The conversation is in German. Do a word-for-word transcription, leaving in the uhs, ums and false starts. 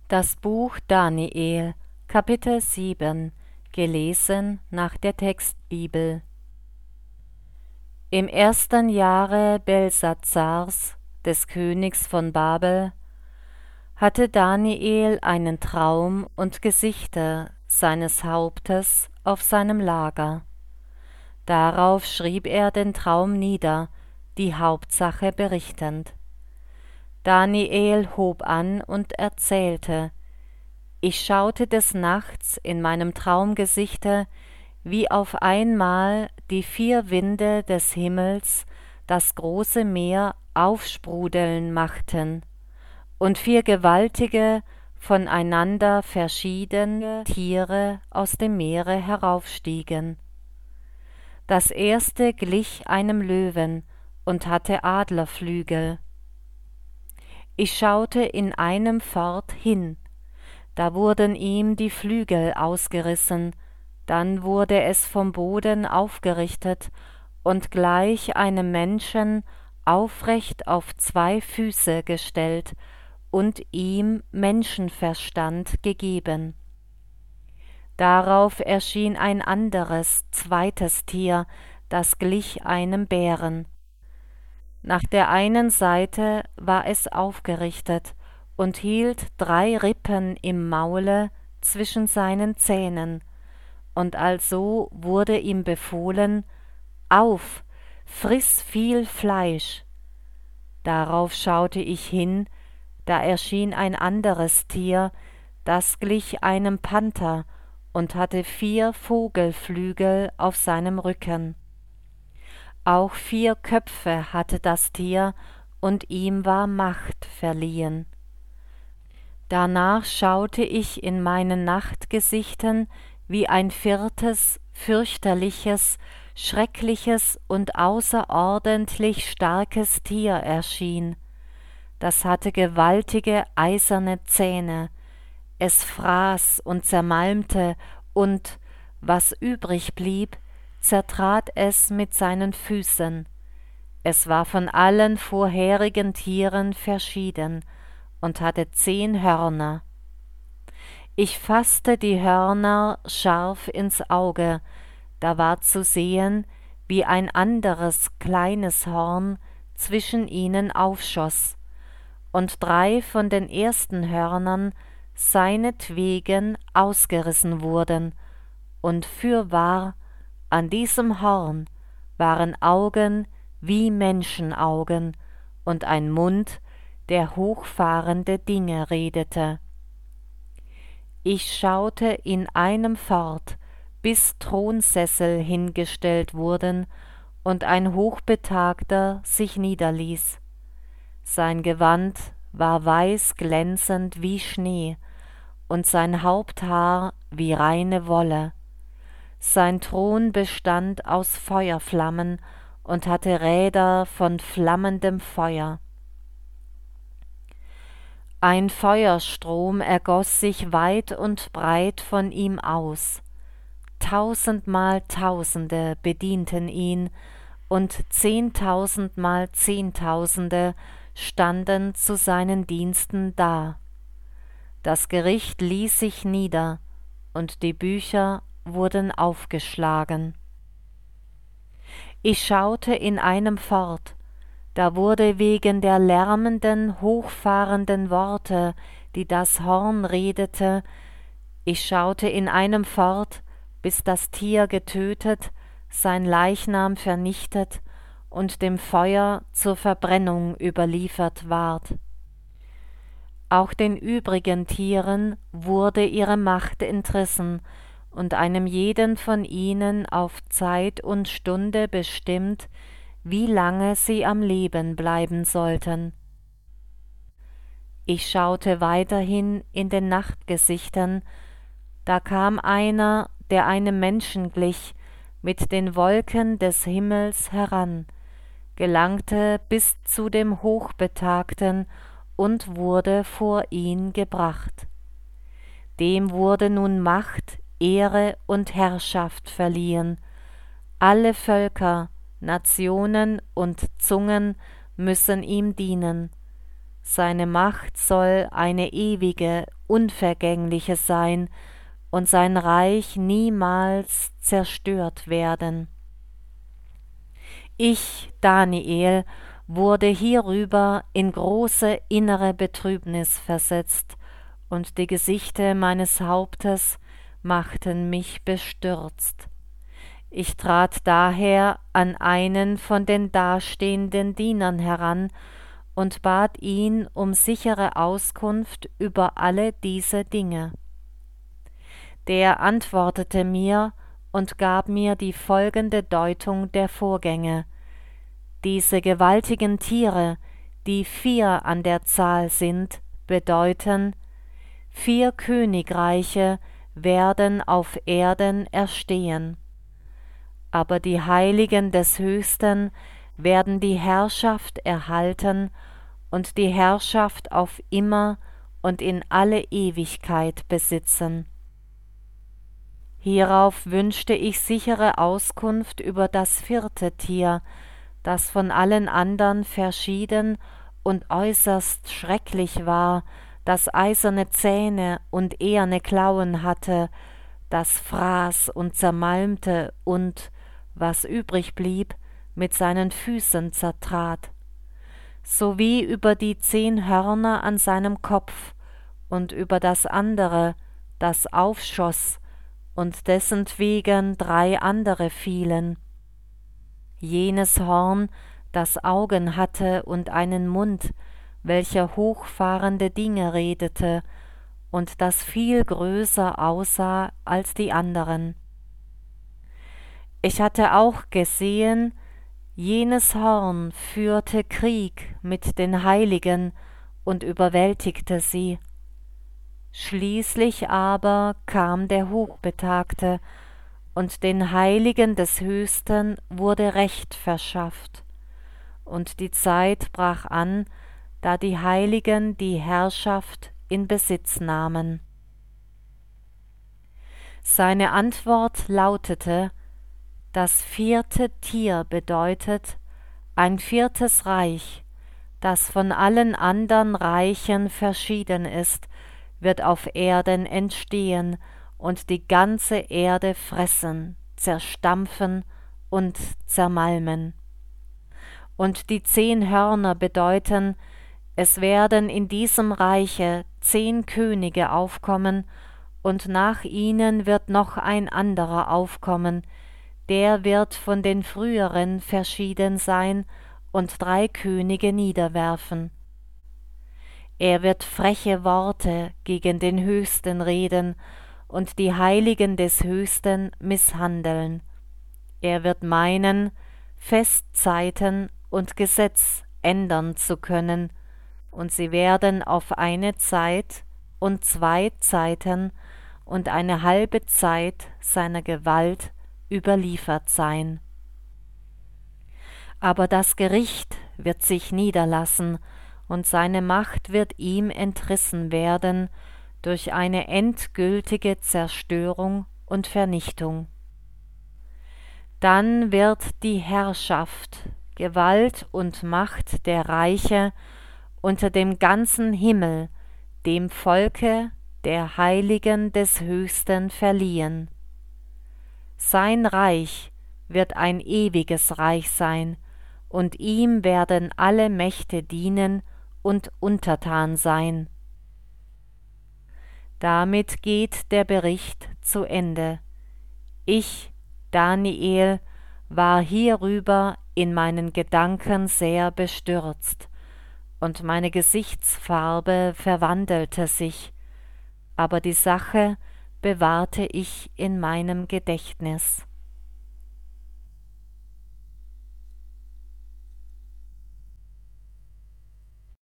Das Buch Daniel, Kapitel sieben, gelesen nach der Textbibel. Im ersten Jahre Belsatzars, des Königs von Babel, hatte Daniel einen Traum und Gesichter seines Hauptes auf seinem Lager. Darauf schrieb er den Traum nieder, die Hauptsache berichtend. Daniel hob an und erzählte: Ich schaute des Nachts in meinem Traumgesichte, wie auf einmal die vier Winde des Himmels das große Meer aufsprudeln machten und vier gewaltige, voneinander verschiedene Tiere aus dem Meere heraufstiegen. Das erste glich einem Löwen und hatte Adlerflügel. Ich schaute in einem fort hin, da wurden ihm die Flügel ausgerissen, dann wurde es vom Boden aufgerichtet und gleich einem Menschen aufrecht auf zwei Füße gestellt und ihm Menschenverstand gegeben. Darauf erschien ein anderes, zweites Tier, das glich einem Bären. Nach der einen Seite war es aufgerichtet und hielt drei Rippen im Maule zwischen seinen Zähnen, und also wurde ihm befohlen: Auf, friss viel Fleisch. Darauf schaute ich hin, da erschien ein anderes Tier, das glich einem Panther und hatte vier Vogelflügel auf seinem Rücken. Auch vier Köpfe hatte das Tier, und ihm war Macht verliehen. Danach schaute ich in meinen Nachtgesichten, wie ein viertes, fürchterliches, schreckliches und außerordentlich starkes Tier erschien. Das hatte gewaltige eiserne Zähne, es fraß und zermalmte, und, was übrig blieb, zertrat es mit seinen Füßen. Es war von allen vorherigen Tieren verschieden und hatte zehn Hörner. Ich faßte die Hörner scharf ins Auge, da war zu sehen, wie ein anderes kleines Horn zwischen ihnen aufschoss, und drei von den ersten Hörnern seinetwegen ausgerissen wurden, und fürwahr, an diesem Horn waren Augen wie Menschenaugen und ein Mund, der hochfahrende Dinge redete. Ich schaute in einem fort, bis Thronsessel hingestellt wurden und ein Hochbetagter sich niederließ. Sein Gewand war weiß glänzend wie Schnee und sein Haupthaar wie reine Wolle. Sein Thron bestand aus Feuerflammen und hatte Räder von flammendem Feuer. Ein Feuerstrom ergoß sich weit und breit von ihm aus. Tausendmal Tausende bedienten ihn, und zehntausendmal Zehntausende standen zu seinen Diensten da. Das Gericht ließ sich nieder, und die Bücher wurden aufgeschlagen. Ich schaute in einem fort, da wurde wegen der lärmenden, hochfahrenden Worte, die das Horn redete, ich schaute in einem fort, bis das Tier getötet, sein Leichnam vernichtet und dem Feuer zur Verbrennung überliefert ward. Auch den übrigen Tieren wurde ihre Macht entrissen, und einem jeden von ihnen auf Zeit und Stunde bestimmt, wie lange sie am Leben bleiben sollten. Ich schaute weiterhin in den Nachtgesichtern, da kam einer, der einem Menschen glich, mit den Wolken des Himmels heran, gelangte bis zu dem Hochbetagten und wurde vor ihn gebracht. Dem wurde nun Macht, Ehre und Herrschaft verliehen. Alle Völker, Nationen und Zungen müssen ihm dienen. Seine Macht soll eine ewige, unvergängliche sein und sein Reich niemals zerstört werden. Ich, Daniel, wurde hierüber in große innere Betrübnis versetzt, und die Gesichter meines Hauptes machten mich bestürzt. Ich trat daher an einen von den dastehenden Dienern heran und bat ihn um sichere Auskunft über alle diese Dinge. Der antwortete mir und gab mir die folgende Deutung der Vorgänge: Diese gewaltigen Tiere, die vier an der Zahl sind, bedeuten: Vier Königreiche werden auf Erden erstehen. Aber die Heiligen des Höchsten werden die Herrschaft erhalten und die Herrschaft auf immer und in alle Ewigkeit besitzen. Hierauf wünschte ich sichere Auskunft über das vierte Tier, das von allen andern verschieden und äußerst schrecklich war, das eiserne Zähne und eherne Klauen hatte, das fraß und zermalmte und, was übrig blieb, mit seinen Füßen zertrat, sowie über die zehn Hörner an seinem Kopf und über das andere, das aufschoss, und dessentwegen drei andere fielen. Jenes Horn, das Augen hatte und einen Mund, welcher hochfahrende Dinge redete, und das viel größer aussah als die anderen. Ich hatte auch gesehen, jenes Horn führte Krieg mit den Heiligen und überwältigte sie. Schließlich aber kam der Hochbetagte, und den Heiligen des Höchsten wurde Recht verschafft, und die Zeit brach an, da die Heiligen die Herrschaft in Besitz nahmen. Seine Antwort lautete: Das vierte Tier bedeutet ein viertes Reich, das von allen andern Reichen verschieden ist, wird auf Erden entstehen und die ganze Erde fressen, zerstampfen und zermalmen. Und die zehn Hörner bedeuten: Es werden in diesem Reiche zehn Könige aufkommen, und nach ihnen wird noch ein anderer aufkommen, der wird von den früheren verschieden sein und drei Könige niederwerfen. Er wird freche Worte gegen den Höchsten reden und die Heiligen des Höchsten misshandeln. Er wird meinen, Festzeiten und Gesetz ändern zu können, und sie werden auf eine Zeit und zwei Zeiten und eine halbe Zeit seiner Gewalt überliefert sein. Aber das Gericht wird sich niederlassen, und seine Macht wird ihm entrissen werden durch eine endgültige Zerstörung und Vernichtung. Dann wird die Herrschaft, Gewalt und Macht der Reiche unter dem ganzen Himmel dem Volke der Heiligen des Höchsten verliehen. Sein Reich wird ein ewiges Reich sein, und ihm werden alle Mächte dienen und untertan sein. Damit geht der Bericht zu Ende. Ich, Daniel, war hierüber in meinen Gedanken sehr bestürzt, und meine Gesichtsfarbe verwandelte sich, aber die Sache bewahrte ich in meinem Gedächtnis.